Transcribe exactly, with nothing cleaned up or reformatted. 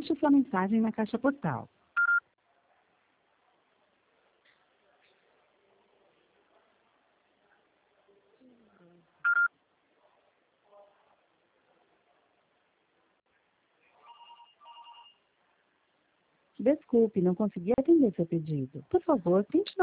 Deixe sua mensagem na caixa postal. Desculpe, não consegui atender seu pedido. Por favor, tente